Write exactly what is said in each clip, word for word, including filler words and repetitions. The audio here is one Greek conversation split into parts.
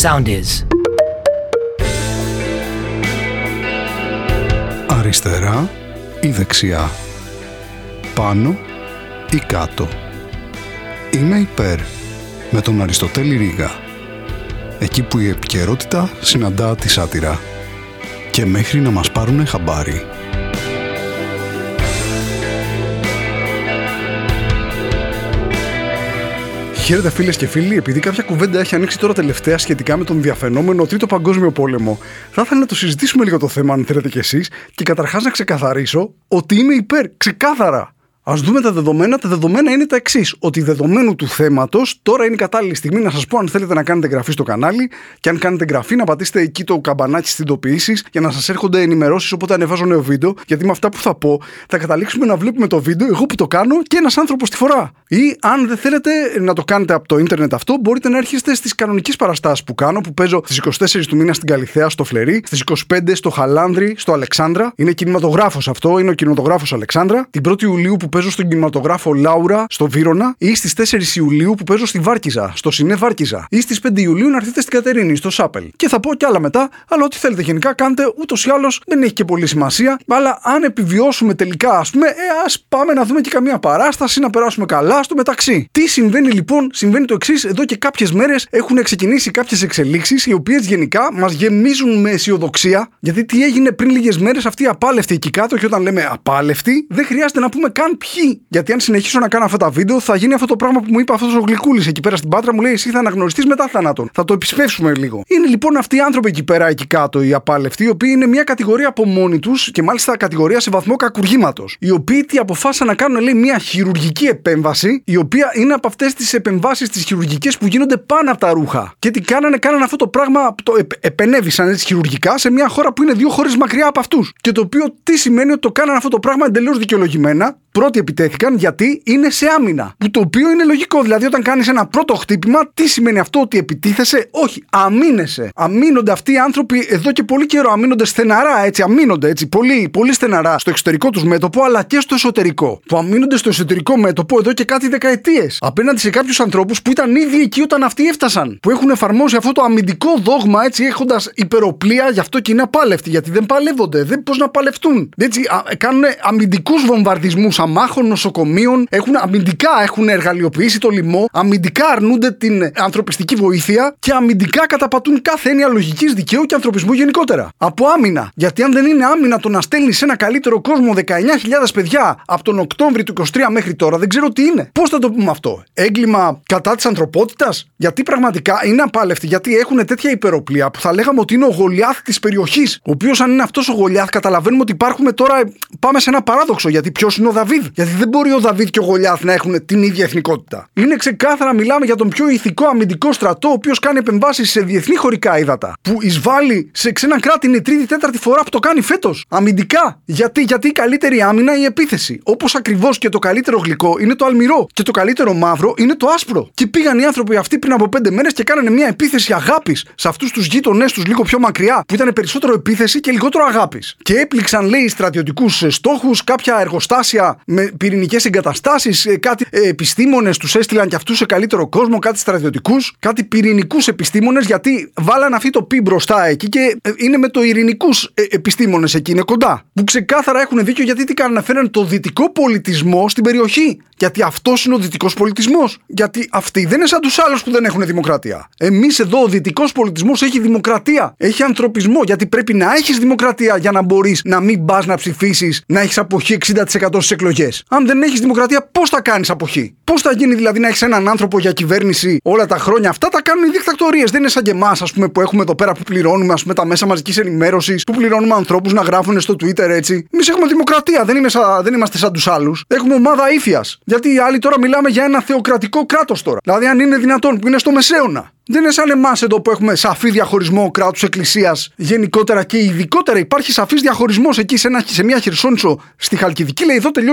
sound is. Αριστερά ή δεξιά, πάνω ή κάτω. Είμαι υπέρ με τον Αριστοτέλη Ρήγα. Εκεί που η επικαιρότητα συναντά τη σάτυρα. Και μέχρι να μας πάρουνε χαμπάρι. Χαίρετε φίλες και φίλοι, επειδή κάποια κουβέντα έχει ανοίξει τώρα τελευταία σχετικά με τον διαφαινόμενο Τρίτο Παγκόσμιο Πόλεμο, θα ήθελα να το συζητήσουμε λίγο το θέμα, αν θέλετε κι εσείς, και καταρχάς να ξεκαθαρίσω ότι είμαι υπέρ, ξεκάθαρα. Ας δούμε τα δεδομένα. Τα δεδομένα είναι τα εξής. Ότι δεδομένου του θέματος, τώρα είναι η κατάλληλη στιγμή να σας πω αν θέλετε να κάνετε εγγραφή στο κανάλι, και αν κάνετε εγγραφή να πατήσετε εκεί το καμπανάκι στις ειδοποιήσεις για να σας έρχονται ενημερώσεις όποτε ανεβάζω νέο βίντεο. Γιατί με αυτά που θα πω θα καταλήξουμε να βλέπουμε το βίντεο εγώ που το κάνω και ένας άνθρωπος τη φορά. Ή αν δεν θέλετε να το κάνετε από το ίντερνετ αυτό, μπορείτε να έρχεστε στις κανονικές παραστάσεις που κάνω, που παίζω στις είκοσι τέσσερις του μήνα στην Καλιθέα, στο Φλερί, στις είκοσι πέντε στο Χαλάνδρι, στο Αλεξάνδρα. Είναι κινηματογράφος αυτό, είναι ο κινηματογράφος Αλεξάνδρα. Την πρώτη Ιουλίου που παίζω στον κινηματογράφο Λάουρα στο Βύρωνα, ή στις τέσσερις Ιουλίου που παίζω στη Βάρκιζα, στο Σινέ Βάρκιζα, ή στις πέντε Ιουλίου να έρθετε στην Κατερίνη, στο Σάπελ. Και θα πω κι άλλα μετά, αλλά ό,τι θέλετε γενικά κάντε, ούτως ή άλλως δεν έχει και πολύ σημασία. Αλλά αν επιβιώσουμε τελικά, ας πούμε, ε, ας πάμε να δούμε και καμία παράσταση, να περάσουμε καλά στο μεταξύ. Τι συμβαίνει λοιπόν? Συμβαίνει το εξής: εδώ και κάποιες μέρες έχουν ξεκινήσει κάποιες εξελίξεις, οι οποίες γενικά μας γεμίζουν με αισιοδοξία. Γιατί τι έγινε πριν λίγες μέρες αυτοί οι απάλευτοι εκεί κάτω, και όταν λέμε απάλευτοι, δεν χρειάζεται να πούμε καν ποιοι. Γιατί αν συνεχίσω να κάνω αυτά τα βίντεο, θα γίνει αυτό το πράγμα που μου είπε αυτός ο Γλυκούλης εκεί πέρα στην Πάτρα. Μου λέει: εσύ θα αναγνωριστείς μετά θάνατον. Θα το επισπεύσουμε λίγο. Είναι λοιπόν αυτοί οι άνθρωποι εκεί πέρα, εκεί κάτω, οι απάλευτοι, οι οποίοι είναι μια κατηγορία από μόνοι τους, και μάλιστα κατηγορία σε βαθμό κακουργήματος. Οι οποίοι τι αποφάσισαν να κάνουν, λέει, μια χειρουργική επέμβαση, η οποία είναι από αυτές τις επεμβάσεις τις χειρουργικές που γίνονται πάνω από τα ρούχα. Και τι κάνανε, κάνανε αυτό το πράγμα, το επ, επενέβησαν έτσι χειρουργικά σε μια χώρα που είναι δύο χώρες μακριά από αυτούς. Και το οποίο τι σημαίνει? Ότι το κάνανε αυτό το πράγμα εντελώς δικαιολογημένα. Πρώτοι επιτέθηκαν γιατί είναι σε άμυνα. Που το οποίο είναι λογικό. Δηλαδή, όταν κάνεις ένα πρώτο χτύπημα, τι σημαίνει αυτό? Ότι επιτίθεσαι? Όχι, αμήνεσαι. Αμήνονται αυτοί οι άνθρωποι εδώ και πολύ καιρό. Αμήνονται στεναρά, έτσι. Αμήνονται έτσι πολύ, πολύ στεναρά στο εξωτερικό τους μέτωπο, αλλά και στο εσωτερικό. Που αμήνονται στο εσωτερικό μέτωπο εδώ και κάτι δεκαετίες. Απέναντι σε κάποιους ανθρώπους που ήταν ήδη εκεί όταν αυτοί έφτασαν. Που έχουν εφαρμόσει αυτό το αμυντικό δόγμα, έτσι, έχοντας υπεροπλία, γι' αυτό και είναι απάλευτοι. Γιατί δεν παλεύονται. Δεν πώς να παλευτούν. Έτσι, α, κάνουν αμυντικούς βομβαρδισμούς αμάχων, νοσοκομείων, έχουν αμυντικά έχουν εργαλειοποιήσει το λοιμό, αμυντικά αρνούνται την ανθρωπιστική βοήθεια και αμυντικά καταπατούν κάθε έννοια λογικής, δικαίου και ανθρωπισμού γενικότερα. Από άμυνα. Γιατί αν δεν είναι άμυνα το να στέλνει σε ένα καλύτερο κόσμο δεκαεννιά χιλιάδες παιδιά από τον Οκτώβρη του είκοσι τρία μέχρι τώρα, δεν ξέρω τι είναι. Πώς θα το πούμε αυτό? Έγκλημα κατά της ανθρωπότητας? Γιατί πραγματικά είναι απάλευτοι, γιατί έχουν τέτοια υπεροπλία που θα λέγαμε ότι είναι ο Γολιάθ της περιοχής. Ο οποίος, αν είναι αυτός ο Γολιάθ, καταλαβαίνουμε ότι υπάρχουμε τώρα, πάμε σε ένα παράδοξο. Γιατί ποιος είναι ο Δαβίδ? Γιατί δεν μπορεί ο Δαβίδ και ο Γολιάθ να έχουν την ίδια εθνικότητα. Είναι ξεκάθαρα, μιλάμε για τον πιο ηθικό αμυντικό στρατό, ο οποίος κάνει επεμβάσεις σε διεθνή χωρικά ύδατα. Που εισβάλλει σε ξένα κράτη, είναι η τρίτη τέταρτη φορά που το κάνει φέτος. Αμυντικά. Γιατί, γιατί η καλύτερη άμυνα η επίθεση. Όπως ακριβώς και το καλύτερο γλυκό είναι το αλμυρό. Και το καλύτερο μαύρο είναι το άσπρο. Και πήγαν οι άνθρωποι αυτοί πριν από πέντε μέρες και κάνανε μια επίθεση αγάπης σε αυτούς τους γείτονές τους λίγο πιο μακριά, που ήταν περισσότερο επίθεση και λιγότερο αγάπης. Και έπληξαν, λέει, στρατιωτικούς στόχους, κάποια εργοστάσια με πυρηνικές εγκαταστάσεις, κάτι ε, επιστήμονες τους έστειλαν και αυτούς σε καλύτερο κόσμο, κάτι στρατιωτικούς, κάτι πυρηνικούς επιστήμονες, γιατί βάλαν αυτή το πι μπροστά εκεί και ε, είναι με το ειρηνικούς ε, επιστήμονες εκεί, είναι κοντά. Που ξεκάθαρα έχουν δίκιο, γιατί τι κάνουν? Φέραν το δυτικό πολιτισμό στην περιοχή. Γιατί αυτός είναι ο δυτικός πολιτισμός. Γιατί αυτοί δεν είναι σαν τους άλλους που δεν έχουν δημοκρατία. Εμείς εδώ ο δυτικός πολιτισμός έχει δημοκρατία, έχει ανθρωπισμό. Γιατί πρέπει να έχεις δημοκρατία για να μπορείς να μην πας να ψηφίσεις, να έχεις αποχή εξήντα τοις εκατό στις εκλογές. Αν δεν έχεις δημοκρατία, πώς θα κάνεις αποχή? Πώς θα γίνει δηλαδή να έχεις έναν άνθρωπο για κυβέρνηση όλα τα χρόνια αυτά? Τα κάνουν οι δικτατορίες. Δεν είναι σαν και εμάς, ας πούμε, που έχουμε εδώ πέρα, που πληρώνουμε, ας πούμε, τα μέσα μαζικής ενημέρωσης, που πληρώνουμε ανθρώπους να γράφουν στο Twitter, έτσι. Εμείς έχουμε δημοκρατία, δεν, σα... δεν είμαστε σαν τους άλλους. Έχουμε ομάδα ύφιας. Γιατί οι άλλοι τώρα μιλάμε για ένα θεοκρατικό κράτος τώρα. Δηλαδή, αν είναι δυνατόν, που είναι στο Μεσαίωνα. Δεν είναι σαν εμάς εδώ που έχουμε σαφή διαχωρισμό κράτους εκκλησίας γενικότερα και ειδικότερα. Υπάρχει σαφής διαχωρισμός εκεί σε, ένα, σε μια Χερσόνησο στη Χαλκιδική. Λέει εδώ τελειώνει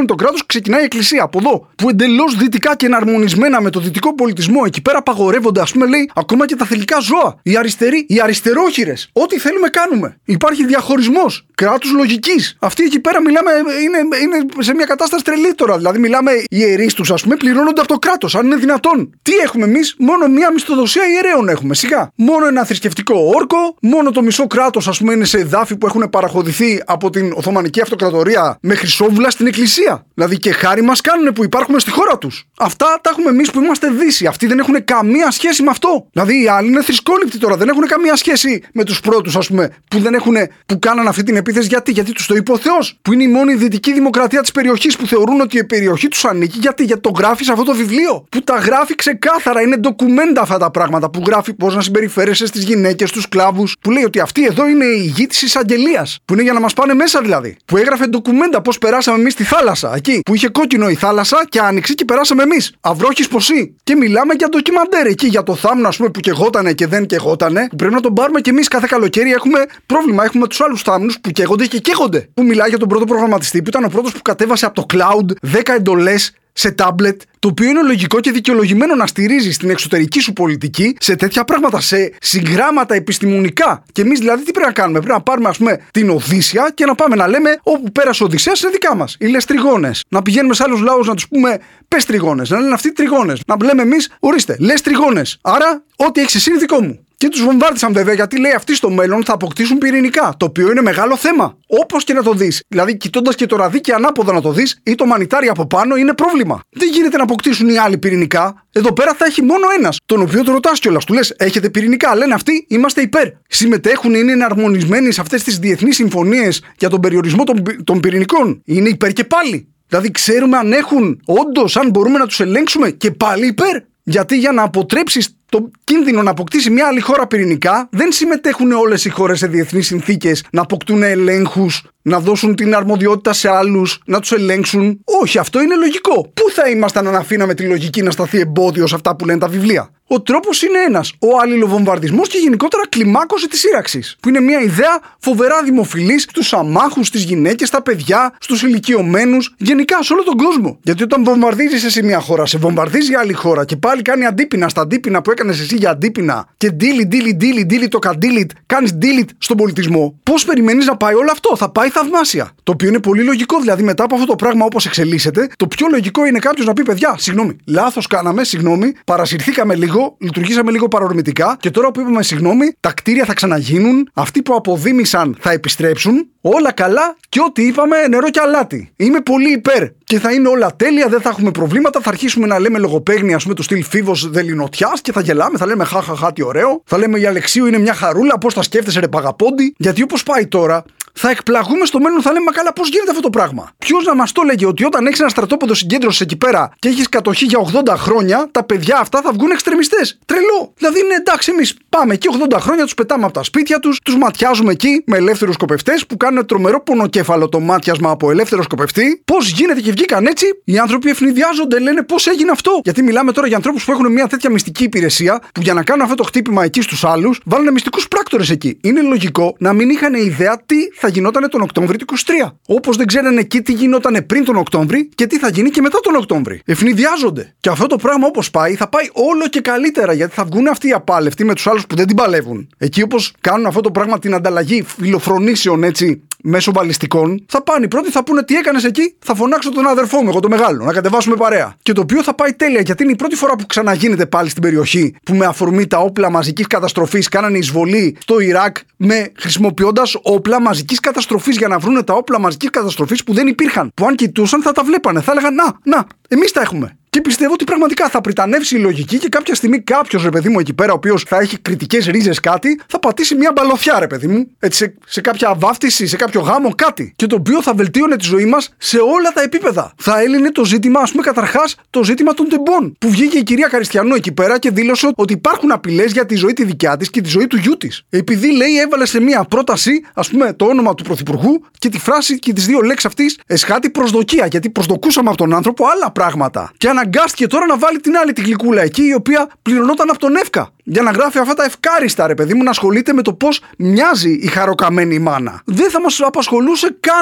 το κράτος, ξεκινάει η εκκλησία. Από εδώ, που εντελώς δυτικά και εναρμονισμένα με το δυτικό πολιτισμό, εκεί πέρα απαγορεύονται, ας πούμε, λέει, ακόμα και τα θηλυκά ζώα. Οι αριστεροί, οι αριστερόχειρες. Ό,τι θέλουμε κάνουμε. Υπάρχει διαχωρισμός κράτους λογικής. Αυτοί εκεί πέρα μιλάμε, είναι, είναι σε μια κατάσταση τρελή τώρα. Δηλαδή, μιλάμε, οι ιερείς τους, ας πούμε, πληρώνονται από το κράτος, αν είναι δυνατόν. Τι έχουμε εμείς? Μόνο μια μισθοδοσία ιερέων έχουμε. Σιγά. Μόνο ένα θρησκευτικό όρκο, μόνο το μισό κράτος, ας πούμε, είναι σε εδάφη που έχουν παραχωρηθεί από την Οθωμανική Αυτοκρατορία με χρυσόβουλα στην εκκλησία. Δηλαδή και χάρη μας κάνουν που υπάρχουμε στη χώρα τους. Αυτά τα έχουμε εμείς που είμαστε Δύση. Αυτοί δεν έχουν καμία σχέση με αυτό. Δηλαδή οι άλλοι είναι θρησκόληπτοι τώρα. Δεν έχουν καμία σχέση με τους πρώτους, ας πούμε, που, δεν έχουν, που κάναν αυτή την επίθεση. Γιατί, γιατί τους το είπε ο Θεός. Που είναι η μόνη δυτική δημοκρατία της περιοχής που θεωρούν ότι η περιοχή τους ανήκει. Γιατί, γιατί το γράφει σε αυτό το βιβλίο. Που τα γράφει ξεκάθαρα. Είναι ντοκουμέντα αυτά τα πράγματα. Που γράφει πώς να συμπεριφέρεσαι στις γυναίκες, στους σκλάβους. Που λέει ότι αυτή εδώ είναι η γη της εισαγγελίας. Που είναι για να μας πάνε μέσα δηλαδή. Που έγραφε ντοκουμέντα πώς περάσαμε εμείς στη θάλασσα. Εκεί που είχε κόκκινο η θάλασσα και άνοιξε και περάσαμε εμείς. Αυρόχης ποσή. Και μιλάμε για ντοκιμαντέρ εκεί για το θάμνο, ας πούμε, που κεγότανε και δεν κεγότανε. Που πρέπει να τον πάρουμε και εμείς κάθε καλοκαίρι. Έχουμε πρόβλημα. Έχουμε τους άλλους θάμνους που καίγονται και καίγονται. Που μιλάει για τον πρώτο προγραμματιστή που ήταν ο πρώτος που κατέβασε από το cloud δέκα εντολές σε τάμπλετ, το οποίο είναι λογικό και δικαιολογημένο να στηρίζει την εξωτερική σου πολιτική σε τέτοια πράγματα, σε συγγράμματα επιστημονικά. Και εμείς δηλαδή τι πρέπει να κάνουμε? Πρέπει να πάρουμε, ας πούμε, την Οδύσσια και να πάμε να λέμε όπου πέρασε ο Οδυσσέας είναι δικά μας. Οι λες τριγώνες. Να πηγαίνουμε σε άλλους λαούς να τους πούμε πες τριγώνες. Να λένε αυτοί τριγώνες. Να λέμε εμείς, ορίστε, λες τριγώνες. Άρα, ό,τι έχεις εσύ είναι δικό μου. Και τους βομβάρδισαν βέβαια γιατί λέει αυτοί στο μέλλον θα αποκτήσουν πυρηνικά. Το οποίο είναι μεγάλο θέμα. Όπως και να το δεις. Δηλαδή, κοιτώντας και το ραδίκι ανάποδα να το δεις ή το μανιτάρι από πάνω είναι πρόβλημα. Δεν γίνεται να αποκτήσουν οι άλλοι πυρηνικά. Εδώ πέρα θα έχει μόνο ένας. Τον οποίο το ρωτάς κιόλας. Του λες: έχετε πυρηνικά? Λένε αυτοί: είμαστε υπέρ. Συμμετέχουν, είναι εναρμονισμένοι σε αυτές τις διεθνείς συμφωνίες για τον περιορισμό των, των πυρηνικών. Είναι υπέρ και πάλι. Δηλαδή, ξέρουμε αν έχουν όντως, αν μπορούμε να τους ελέγξουμε και πάλι υπέρ. Γιατί για να αποτρέψεις το κίνδυνο να αποκτήσει μια άλλη χώρα πυρηνικά, δεν συμμετέχουν όλες οι χώρες σε διεθνείς συνθήκες να αποκτούν ελέγχους, να δώσουν την αρμοδιότητα σε άλλους, να τους ελέγξουν. Όχι, αυτό είναι λογικό. Πού θα ήμασταν αν αφήναμε τη λογική να σταθεί εμπόδιο σε αυτά που λένε τα βιβλία? Ο τρόπος είναι ένας. Ο αλληλοβομβαρδισμός και γενικότερα κλιμάκωση της σύραξης. Που είναι μια ιδέα φοβερά δημοφιλής στους αμάχους, στις γυναίκες, στα παιδιά, στους ηλικιωμένους, γενικά σε όλο τον κόσμο. Γιατί όταν βομβαρδίζεις εσύ μια χώρα, σε βομβαρδίζει άλλη χώρα και πάλι κάνει αντίπεινα στα αντίπεινα που έκανες εσύ για αντίπεινα και delete, delete, delete, delete το delete, κάνεις delete στον πολιτισμό. Πώς περιμένεις να πάει όλο αυτό? Θα πάει θαυμάσια. Το οποίο είναι πολύ λογικό. Δηλαδή, μετά από αυτό το πράγμα, όπως εξελίσσεται, το πιο λογικό είναι κάποιος να πει: παιδιά, συγγνώμη, λάθος κάναμε, συγγνώμη, παρασυρθήκαμε λίγο, λειτουργήσαμε λίγο παρορμητικά και τώρα που είπαμε συγγνώμη, τα κτίρια θα ξαναγίνουν, αυτοί που αποδήμησαν θα επιστρέψουν, όλα καλά και ό,τι είπαμε νερό και αλάτι. Είμαι πολύ υπέρ και θα είναι όλα τέλεια, δεν θα έχουμε προβλήματα. Θα αρχίσουμε να λέμε λογοπαίγνια, ας πούμε, του στυλ Φίβος Δελινοτιάς και θα γελάμε, θα λέμε χαχαχά, τι ωραίο. Θα λέμε η Αλεξίου είναι μια χαρούλα, πώς τα σκέφτεσαι, ρε παγαπόντι. Γιατί όπως πάει τώρα, θα εκπλαγούμε στο μέλλον, θα λέμε μα καλά, πώς γίνεται αυτό το πράγμα. Ποιος να μας το λέγε ότι όταν έχεις ένα στρατόπεδο συγκέντρωσης εκεί πέρα και έχεις κατοχή για ογδόντα χρόνια, τα παιδιά αυτά θα βγουν εξτρεμιστές. Τρελό. Δηλαδή είναι εντάξει, εμείς πάμε εκεί ογδόντα χρόνια, τους πετάμε από τα σπίτια τους, τους ματιάζουμε εκεί με ελεύθερους σκοπευτές που κάνουν τρομερό πονοκέφαλο το μάτιασμα από ελεύθερο σκοπευτή. Πώς γίνεται και βγήκαν έτσι, οι άνθρωποι ευνηδιάζονται, λένε πώς έγινε αυτό. Γιατί μιλάμε τώρα για ανθρώπους που έχουν μια τέτοια μυστική υπηρεσία που για να κάνουν αυτό το χτύπημα εκεί στους άλλους βάλουν μυστικούς πράκτορες εκεί. Είναι λογικό να μην είχαν ιδέα τι θα γινόταν τον Οκτώβρη του είκοσι τρία. Όπως δεν ξέρανε εκεί τι γινόταν πριν τον Οκτώβρη και τι θα γίνει και μετά τον Οκτώβρη. Ευνηδιάζονται. Και αυτό το πράγμα όπως πάει, θα πάει όλο και καλύτερα γιατί θα βγουν αυτοί οι απάλευτοι με τους άλλους που δεν την παλεύουν. Εκεί όπως κάνουν αυτό το πράγμα την ανταλλαγή φιλοφρονήσεων έτσι μέσω μπαλιστικών, θα πάνε οι πρώτοι, θα πούνε τι έκανες εκεί, θα φωνάξω τον αδερφό μου, εγώ το μεγάλο, να κατεβάσουμε παρέα. Και το οποίο θα πάει τέλεια γιατί είναι η πρώτη φορά που ξαναγίνεται πάλι στην περιοχή που με αφορμή τα όπλα μαζικής καταστροφής κάνανε εισβολή στο Ιράκ με χρησιμοποιώντας όπλα μαζικής καταστροφής για να βρούνε τα όπλα μαζικής καταστροφής που δεν υπήρχαν. Που αν κοιτούσαν θα τα βλέπανε, θα έλεγαν να, να, εμείς τα έχουμε. Και πιστεύω ότι πραγματικά θα πριτανεύσει η λογική και κάποια στιγμή κάποιος, ρε παιδί μου, εκεί πέρα, ο οποίος θα έχει κριτικές ρίζες κάτι, θα πατήσει μια μπαλωθιά, ρε παιδί μου, έτσι, σε, σε κάποια βάφτιση, σε κάποιο γάμο, κάτι. Και το οποίο θα βελτίωνε τη ζωή μας σε όλα τα επίπεδα. Θα έλυνε το ζήτημα, ας πούμε, καταρχάς, το ζήτημα των τεμπών. Που βγήκε η κυρία Καριστιανού εκεί πέρα και δήλωσε ότι υπάρχουν απειλές για τη ζωή τη δικιά της και τη ζωή του γιού της. Επειδή λέει, έβαλε σε μια πρόταση, ας πούμε, το όνομα του Πρωθυπουργού και τη φράση και τις δύο λέξεις αυτής εσχάτη προσδοκία. Γιατί προσδοκούσαμε από τον άνθρωπο άλλα πράγματα. Και αναγκάστηκε τώρα να βάλει την άλλη τη γλυκούλα εκεί, η οποία πληρωνόταν από τον Εύκα. Για να γράφει αυτά τα ευκάριστα, ρε παιδί μου, να ασχολείται με το πώς μοιάζει η χαροκαμένη μάνα. Δεν θα μας απασχολούσε καν.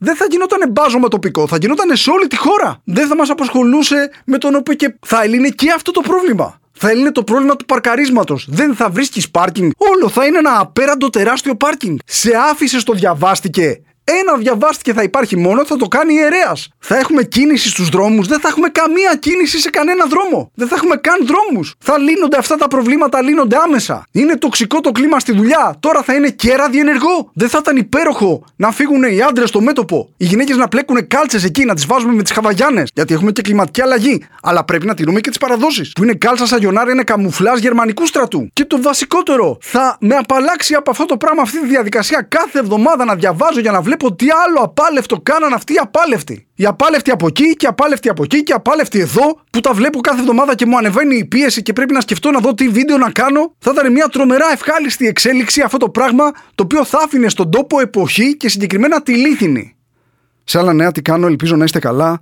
δεν θα γινόταν μπάζωμα τοπικό, θα γινόταν σε όλη τη χώρα. Δεν θα μας απασχολούσε με τον οποίο και θα έλυνε και αυτό το πρόβλημα. Θα έλυνε το πρόβλημα του παρκαρίσματος. Δεν θα βρίσκεις πάρκινγκ. Όλο θα είναι ένα απέραντο τεράστιο πάρκινγκ. Σε άφησε στο διαβάστηκε. Ένα διαβάστηκε θα υπάρχει μόνο, θα το κάνει ιερέας. Θα έχουμε κίνηση στους δρόμους, δεν θα έχουμε καμία κίνηση σε κανένα δρόμο. Δεν θα έχουμε καν δρόμους. Θα λύνονται αυτά τα προβλήματα, λύνονται άμεσα. Είναι τοξικό το κλίμα στη δουλειά. Τώρα θα είναι κέρα διενεργό. Δεν θα ήταν υπέροχο να φύγουν οι άντρες στο μέτωπο, οι γυναίκες να πλέκουν κάλτσες εκεί, να τις βάζουμε με τις χαβαγιάνες. Γιατί έχουμε και κλιματική αλλαγή. Αλλά πρέπει να τηρούμε και τις παραδόσεις. Που είναι κάλτσα σαγιονάρα, είναι καμουφλάζ γερμανικού στρατού. Και το βασικότερο, θα με απαλλάξει από αυτό το πράγμα, αυτή τη διαδικασία κάθε εβδομάδα να διαβάζω για να βλέπω τι άλλο απάλευτο κάναν αυτοί οι απάλευτοι. Οι απάλευτοι από εκεί και απάλευτοι από εκεί και απάλευτοι εδώ, που τα βλέπω κάθε εβδομάδα και μου ανεβαίνει η πίεση και πρέπει να σκεφτώ να δω τι βίντεο να κάνω. Θα ήταν μια τρομερά ευχάριστη εξέλιξη αυτό το πράγμα, το οποίο θα άφηνε στον τόπο εποχή και συγκεκριμένα τη Λίθινη. Σε άλλα νέα, τι κάνω, ελπίζω να είστε καλά.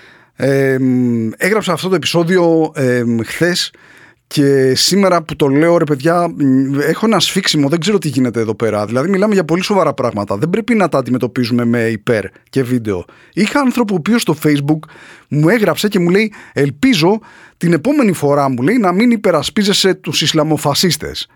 Ε, έγραψα αυτό το επεισόδιο ε, χθες. Και σήμερα που το λέω, ρε παιδιά, έχω ένα σφίξιμο, δεν ξέρω τι γίνεται εδώ πέρα. Δηλαδή, μιλάμε για πολύ σοβαρά πράγματα. Δεν πρέπει να τα αντιμετωπίζουμε με υπέρ και βίντεο. Είχα άνθρωπο ο οποίος στο Facebook μου έγραψε και μου λέει: ελπίζω την επόμενη φορά, μου λέει, να μην υπερασπίζεσαι τους Ισλαμοφασίστες.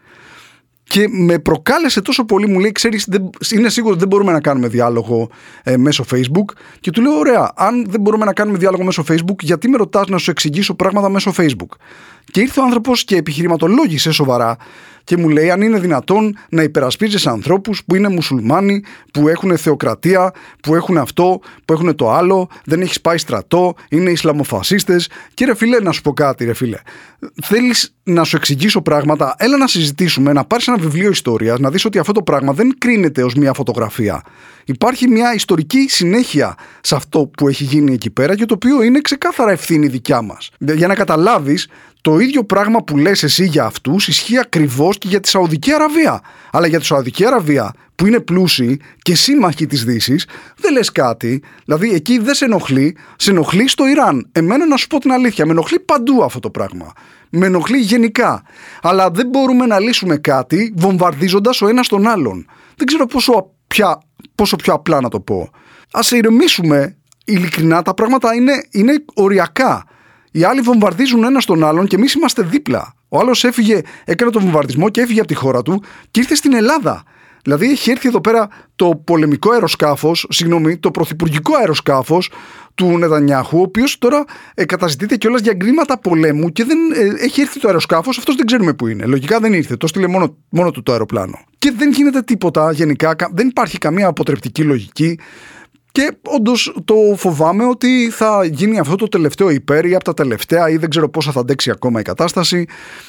Και με προκάλεσε τόσο πολύ, μου λέει: ξέρεις, δεν, είναι σίγουρο ότι δεν μπορούμε να κάνουμε διάλογο ε, μέσω Facebook. Και του λέω: ωραία, αν δεν μπορούμε να κάνουμε διάλογο μέσω Facebook, γιατί με ρωτάς να σου εξηγήσω πράγματα μέσω Facebook? Και ήρθε ο άνθρωπος και επιχειρηματολόγησε σοβαρά και μου λέει: αν είναι δυνατόν να υπερασπίζεσαι ανθρώπους που είναι μουσουλμάνοι, που έχουν θεοκρατία, που έχουν αυτό, που έχουν το άλλο, δεν έχεις πάει στρατό, είναι Ισλαμοφασίστες. Και ρε φίλε, να σου πω κάτι, ρε φίλε. Θέλεις να σου εξηγήσω πράγματα? Έλα να συζητήσουμε, να πάρεις ένα βιβλίο ιστορίας, να δεις ότι αυτό το πράγμα δεν κρίνεται ως μια φωτογραφία. Υπάρχει μια ιστορική συνέχεια σε αυτό που έχει γίνει εκεί πέρα και το οποίο είναι ξεκάθαρα ευθύνη δικιά μας. Για να καταλάβεις, το ίδιο πράγμα που λες εσύ για αυτούς ισχύει ακριβώς και για τη Σαουδική Αραβία. Αλλά για τη Σαουδική Αραβία, που είναι πλούσιοι και σύμμαχοι της Δύσης, δεν λες κάτι. Δηλαδή εκεί δεν σε ενοχλεί, σε ενοχλεί στο Ιράν. Εμένα, να σου πω την αλήθεια, με ενοχλεί παντού αυτό το πράγμα. Με ενοχλεί γενικά. Αλλά δεν μπορούμε να λύσουμε κάτι βομβαρδίζοντας ο ένας τον άλλον. Δεν ξέρω πόσο, πια, πόσο πιο απλά να το πω. Ας ηρεμήσουμε. Ειλικρινά, τα πράγματα είναι, είναι οριακά. Οι άλλοι βομβαρδίζουν ένα τον άλλον και εμείς είμαστε δίπλα. Ο άλλος έφυγε, έκανε τον βομβαρδισμό και έφυγε από τη χώρα του και ήρθε στην Ελλάδα. Δηλαδή έχει έρθει εδώ πέρα το πολεμικό αεροσκάφος, συγγνώμη, το πρωθυπουργικό αεροσκάφος του Νετανιάχου, ο οποίος τώρα ε, καταζητείται κιόλας για εγκλήματα πολέμου και δεν ε, έχει έρθει το αεροσκάφος, αυτός δεν ξέρουμε που είναι. Λογικά δεν ήρθε, το στείλε μόνο, μόνο του το αεροπλάνο. Και δεν γίνεται τίποτα γενικά, δεν υπάρχει καμία αποτρεπτική λογική. Και όντως το φοβάμαι ότι θα γίνει αυτό το τελευταίο υπέρ ή από τα τελευταία ή δεν ξέρω πόσα θα αντέξει ακόμα η κατάσταση.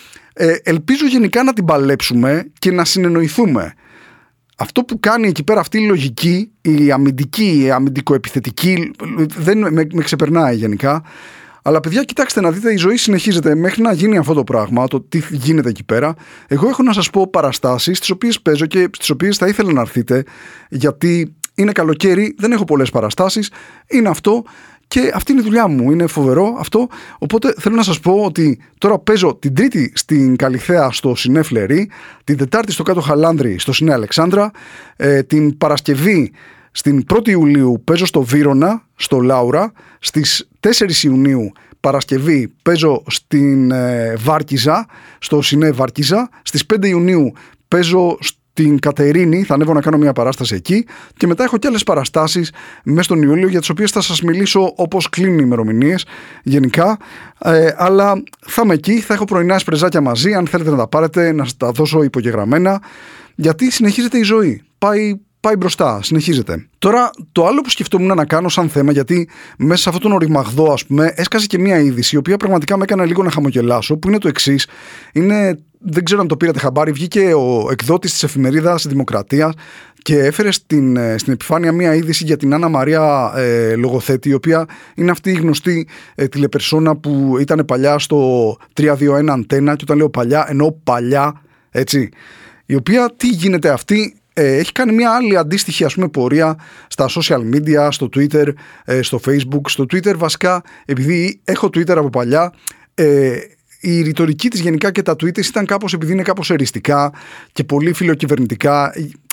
Ε, ελπίζω γενικά να την παλέψουμε και να συνεννοηθούμε. Αυτό που κάνει εκεί πέρα αυτή η λογική, η αμυντική, η αμυντικοεπιθετική, δεν με, με ξεπερνάει γενικά. Αλλά παιδιά, κοιτάξτε να δείτε, η ζωή συνεχίζεται μέχρι να γίνει αυτό το πράγμα, το τι γίνεται εκεί πέρα. Εγώ έχω να σας πω παραστάσεις τις οποίες παίζω και στις οποίες θα ήθελα να έρθετε, γιατί είναι καλοκαίρι, δεν έχω πολλές παραστάσεις, είναι αυτό και αυτή είναι η δουλειά μου, είναι φοβερό αυτό. Οπότε θέλω να σας πω ότι τώρα παίζω την Τρίτη στην Καλιθέα στο Σινέ Φλερί, την Τετάρτη στο Κάτω Χαλάνδρη στο Σινέ Αλεξάνδρα, ε, την Παρασκευή στην πρώτη Ιουλίου παίζω στο Βύρωνα, στο Λάουρα, στις τέσσερις Ιουνίου Παρασκευή παίζω στην ε, Βάρκιζα, στο Σινέ Βάρκιζα, στις πέντε Ιουνίου παίζω στην Κατερίνη, θα ανέβω να κάνω μια παράσταση εκεί και μετά έχω και άλλες παραστάσεις μέσα στον Ιούλιο για τις οποίες θα σας μιλήσω όπως κλείνουν οι ημερομηνίες γενικά, ε, αλλά θα είμαι εκεί, θα έχω πρωινά εσπρεζάκια μαζί, αν θέλετε να τα πάρετε, να σας τα δώσω υπογεγραμμένα, γιατί συνεχίζεται η ζωή, πάει Πάει μπροστά, συνεχίζεται. Τώρα, το άλλο που σκεφτόμουν να κάνω σαν θέμα, γιατί μέσα σε αυτόν τον οριμαγδό, ας πούμε, έσκασε και μία είδηση, η οποία πραγματικά με έκανε λίγο να χαμογελάσω, που είναι το εξής. Είναι, δεν ξέρω αν το πήρατε χαμπάρι, βγήκε ο εκδότης της εφημερίδας Δημοκρατία και έφερε στην, στην επιφάνεια μία είδηση για την Άννα Μαρία ε, Λογοθέτη, η οποία είναι αυτή η γνωστή ε, τηλεπερσόνα που ήταν παλιά στο τρία δύο ένα Αντένα, και όταν λέω παλιά, εννοώ παλιά, έτσι. Η οποία, τι γίνεται αυτή. Ε, έχει κάνει μια άλλη αντίστοιχη, ας πούμε, πορεία στα social media, στο Twitter, ε, στο Facebook. Στο Twitter βασικά, επειδή έχω Twitter από παλιά, ε, η ρητορική της γενικά και τα tweets ήταν κάπως, επειδή είναι κάπως εριστικά και πολύ φιλοκυβερνητικά,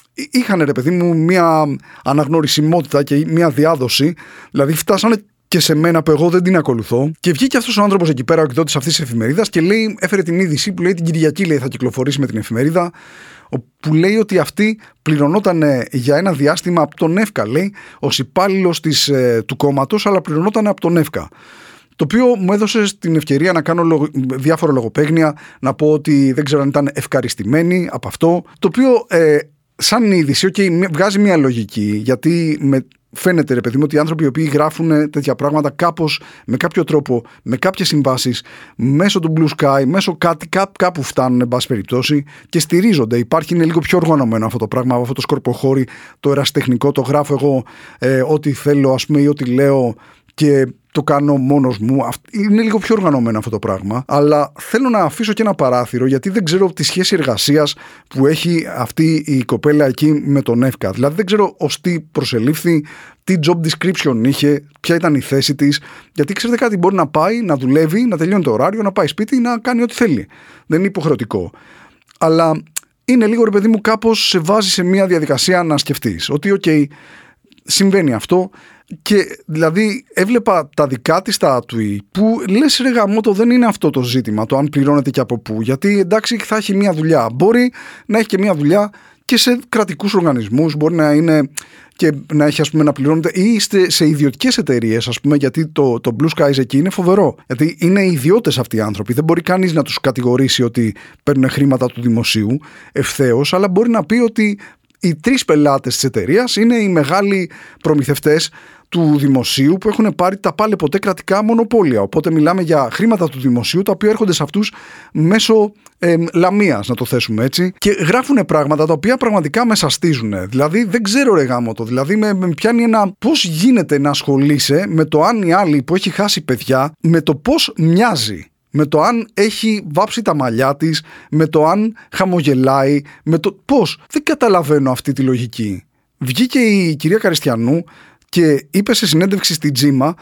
είχαν, ρε παιδί μου, μια αναγνωρισιμότητα και μια διάδοση. Δηλαδή φτάσανε και σε μένα που εγώ δεν την ακολουθώ. Και βγήκε αυτός ο άνθρωπος εκεί πέρα, ο εκδότης αυτής της εφημερίδας, και λέει, έφερε την είδηση που λέει την Κυριακή, λέει, θα κυκλοφορήσει με την εφημερίδα, που λέει ότι αυτή πληρωνόταν για ένα διάστημα από τον ΕΦΚΑ, λέει, ως υπάλληλος της, του κόμματος, αλλά πληρωνόταν από τον ΕΦΚΑ. Το οποίο μου έδωσε την ευκαιρία να κάνω λογο... διάφορα λογοπαίγνια, να πω ότι δεν ξέρω αν ήταν ευχαριστημένοι από αυτό. Το οποίο, ε, σαν είδηση, okay, βγάζει μια λογική, γιατί με... φαίνεται, ρε παιδί μου, ότι οι άνθρωποι οι οποίοι γράφουν τέτοια πράγματα κάπως, με κάποιο τρόπο, με κάποιες συμβάσεις, μέσω του Blue Sky, μέσω κάτι, κά, κάπου φτάνουν, εν πάση περιπτώσει, και στηρίζονται. Υπάρχει, είναι λίγο πιο οργανωμένο αυτό το πράγμα, αυτό το σκορποχώρι, το ερασιτεχνικό, το γράφω εγώ ε, ό,τι θέλω, ας πούμε, ή ό,τι λέω και το κάνω μόνος μου. Είναι λίγο πιο οργανωμένο αυτό το πράγμα. Αλλά θέλω να αφήσω και ένα παράθυρο, γιατί δεν ξέρω τη σχέση εργασίας που έχει αυτή η κοπέλα εκεί με τον ΕΦΚΑ. Δηλαδή δεν ξέρω ως τι προσελήφθη, τι job description είχε, ποια ήταν η θέση της. Γιατί ξέρετε κάτι, μπορεί να πάει, να δουλεύει, να τελειώνει το ωράριο, να πάει σπίτι, να κάνει ό,τι θέλει. Δεν είναι υποχρεωτικό. Αλλά είναι λίγο, ρε παιδί μου, κάπως σε βάζει σε μια διαδικασία να σκεφτείς ότι, οκ, okay, συμβαίνει αυτό. Και δηλαδή έβλεπα τα δικά της τα tweet που λες, ρε γαμώτο, δεν είναι αυτό το ζήτημα, το αν πληρώνεται και από πού. Γιατί εντάξει, θα έχει μια δουλειά. Μπορεί να έχει και μια δουλειά και σε κρατικούς οργανισμούς, μπορεί να είναι και να έχει, ας πούμε, να πληρώνεται, ή είστε σε ιδιωτικές εταιρείες, ας πούμε, γιατί το, το Blue Skies εκεί είναι φοβερό. Γιατί είναι ιδιώτες αυτοί οι άνθρωποι. Δεν μπορεί κανείς να τους κατηγορήσει ότι παίρνουν χρήματα του δημοσίου ευθέως, αλλά μπορεί να πει ότι οι τρεις πελάτες της εταιρείας είναι οι μεγάλοι προμηθευτές του δημοσίου που έχουν πάρει τα πάλε ποτέ κρατικά μονοπόλια. Οπότε μιλάμε για χρήματα του δημοσίου τα οποία έρχονται σε αυτούς μέσω ε, λαμίας, να το θέσουμε έτσι, και γράφουν πράγματα τα οποία πραγματικά με σαστίζουν. Δηλαδή δεν ξέρω, ρε γάμο το. Δηλαδή με, με πιάνει ένα πώς γίνεται να ασχολείσαι με το αν η άλλη που έχει χάσει παιδιά, με το πώς μοιάζει, με το αν έχει βάψει τα μαλλιά της, με το αν χαμογελάει, με το πώς. Δεν καταλαβαίνω αυτή τη λογική. Βγήκε η κυρία Καριστιανού και είπε σε συνέντευξη στη Τζίμα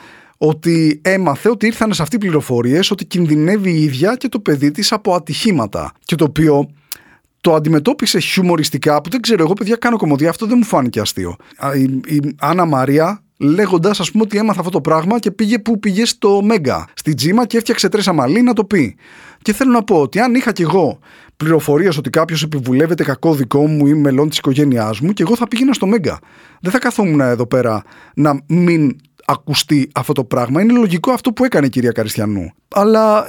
ότι έμαθε ότι ήρθαν σε αυτή πληροφορίες ότι κινδυνεύει η ίδια και το παιδί της από ατυχήματα. Και το οποίο το αντιμετώπισε χιουμοριστικά, που δεν ξέρω, εγώ παιδιά κάνω κομμωδία, αυτό δεν μου φάνηκε αστείο. Η, η Άννα Μαρία, λέγοντας, ας πούμε, ότι έμαθα αυτό το πράγμα και πήγε που πήγε στο Μέγκα, στη Τζίμα, και έφτιαξε τρέσα μαλλί να το πει. Και θέλω να πω ότι αν είχα κι εγώ πληροφορίες ότι κάποιος επιβουλεύεται κακό δικό μου ή μελών της οικογένειάς μου, και εγώ θα πήγαινα στο Μέγκα. Δεν θα καθόμουν εδώ πέρα να μην ακουστεί αυτό το πράγμα. Είναι λογικό αυτό που έκανε η κυρία Καριστιανού. Αλλά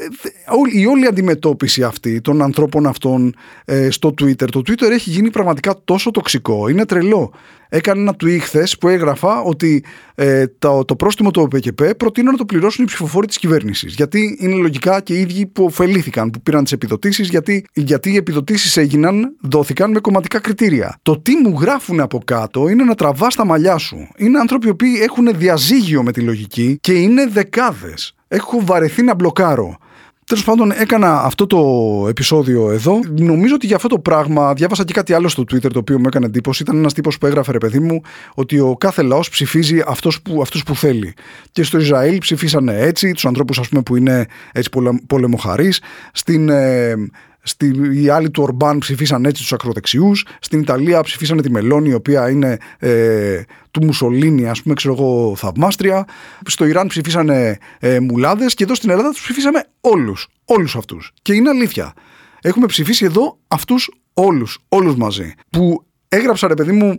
η όλη αντιμετώπιση αυτή των ανθρώπων αυτών ε, στο Twitter, το Twitter έχει γίνει πραγματικά τόσο τοξικό. Είναι τρελό. Έκανε ένα tweet χθες που έγραφα ότι ε, το, το πρόστιμο του ΟΠΕΚΕΠΕ προτείνω να το πληρώσουν οι ψηφοφόροι της κυβέρνησης. Γιατί είναι λογικά και οι ίδιοι που ωφελήθηκαν, που πήραν τις επιδοτήσεις, γιατί, γιατί οι επιδοτήσεις έγιναν, δόθηκαν με κομματικά κριτήρια. Το τι μου γράφουν από κάτω είναι να τραβάς τα μαλλιά σου. Είναι άνθρωποι που έχουν διαζύγιο με τη λογική και είναι δεκάδες. Έχω βαρεθεί να μπλοκάρω. Τέλος πάντων, έκανα αυτό το επεισόδιο εδώ. Νομίζω ότι για αυτό το πράγμα διάβασα και κάτι άλλο στο Twitter το οποίο μου έκανε εντύπωση. Ήταν ένας τύπος που έγραφε, ρε παιδί μου, ότι ο κάθε λαός ψηφίζει αυτός που, αυτούς που θέλει. Και στο Ισραήλ ψηφίσανε έτσι, τους ανθρώπους, ας πούμε, που είναι έτσι πολεμοχαρείς. Στην. Ε, Στη, οι άλλοι του Ορμπάν ψηφίσαν έτσι τους ακροδεξιούς. Στην Ιταλία ψηφίσανε τη Μελώνη, η οποία είναι ε, του Μουσολίνη, ας πούμε, ξέρω εγώ, θαυμάστρια. Στο Ιράν ψηφίσανε ε, μουλάδες. Και εδώ στην Ελλάδα τους ψηφίσαμε όλους. Όλους αυτούς. Και είναι αλήθεια. Έχουμε ψηφίσει εδώ αυτούς όλους. Όλους μαζί. Που έγραψα, ρε παιδί μου,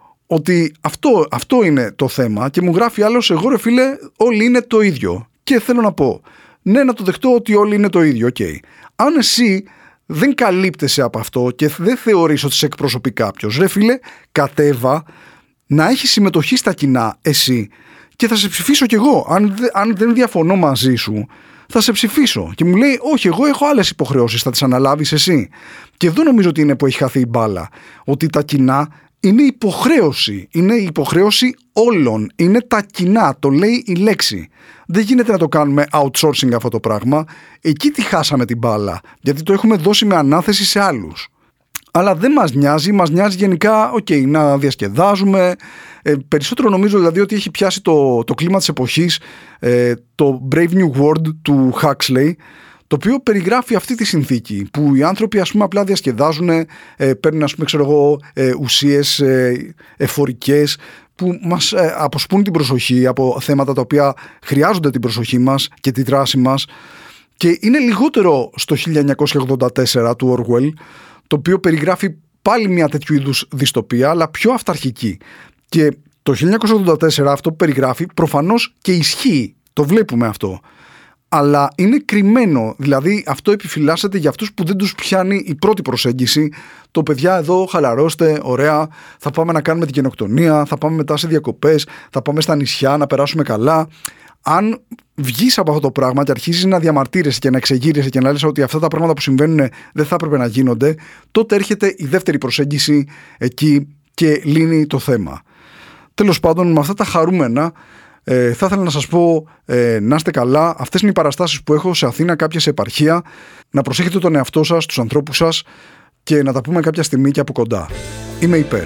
ότι αυτό, αυτό είναι το θέμα. Και μου γράφει άλλος, εγώ, ρε φίλε, όλοι είναι το ίδιο. Και θέλω να πω, ναι, να το δεχτώ ότι όλοι είναι το ίδιο. Okay. Αν εσύ δεν καλύπτεσαι από αυτό και δεν θεωρείς ότι σε εκπροσωπεί κάποιος, ρε φίλε, κατέβα να έχει συμμετοχή στα κοινά εσύ και θα σε ψηφίσω κι εγώ. Αν, αν δεν διαφωνώ μαζί σου, θα σε ψηφίσω. Και μου λέει, όχι, εγώ έχω άλλες υποχρεώσεις, θα τις αναλάβεις εσύ. Και εδώ νομίζω ότι είναι που έχει χαθεί η μπάλα. Ότι τα κοινά είναι υποχρέωση. Είναι υποχρέωση όλων. Είναι τα κοινά. Το λέει η λέξη. Δεν γίνεται να το κάνουμε outsourcing αυτό το πράγμα. Εκεί τη χάσαμε την μπάλα. Γιατί το έχουμε δώσει με ανάθεση σε άλλους. Αλλά δεν μας νοιάζει. Μας νοιάζει γενικά okay, να διασκεδάζουμε. Ε, περισσότερο νομίζω δηλαδή ότι έχει πιάσει το, το κλίμα της εποχής, ε, το Brave New World του Huxley, το οποίο περιγράφει αυτή τη συνθήκη που οι άνθρωποι ας πούμε απλά διασκεδάζουν, ε, παίρνουν ας πούμε ξέρω εγώ ε, ουσίες ε, εφορικές που μας ε, αποσπούν την προσοχή από θέματα τα οποία χρειάζονται την προσοχή μας και τη δράση μας, και είναι λιγότερο στο χίλια εννιακόσια ογδόντα τέσσερα του Orwell, το οποίο περιγράφει πάλι μια τέτοιου είδους δυστοπία αλλά πιο αυταρχική. Και το χίλια εννιακόσια ογδόντα τέσσερα αυτό που περιγράφει προφανώς και ισχύει, το βλέπουμε αυτό, αλλά είναι κρυμμένο, δηλαδή αυτό επιφυλάσσεται για αυτούς που δεν τους πιάνει η πρώτη προσέγγιση, το παιδιά εδώ χαλαρώστε, ωραία, θα πάμε να κάνουμε την γενοκτονία, θα πάμε μετά σε διακοπές, θα πάμε στα νησιά να περάσουμε καλά. Αν βγεις από αυτό το πράγμα και αρχίζεις να διαμαρτύρεσαι και να εξεγείρεσαι και να λες ότι αυτά τα πράγματα που συμβαίνουν δεν θα έπρεπε να γίνονται, τότε έρχεται η δεύτερη προσέγγιση εκεί και λύνει το θέμα. Τέλος πάντων, με αυτά τα χαρούμενα, ε, θα ήθελα να σας πω ε, να είστε καλά. Αυτές είναι οι παραστάσεις που έχω σε Αθήνα, κάποιες σε επαρχία. Να προσέχετε τον εαυτό σας, τους ανθρώπους σας, και να τα πούμε κάποια στιγμή και από κοντά. Είμαι υπέρ.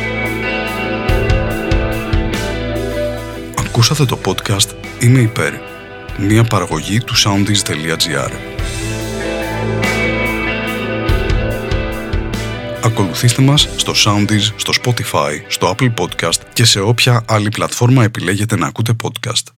Ακούσατε το podcast Είμαι υπέρ, μια παραγωγή του soundees τελεία gr. Ακολουθήστε μας στο Soundees, στο Spotify, στο Apple Podcast και σε όποια άλλη πλατφόρμα επιλέγετε να ακούτε podcast.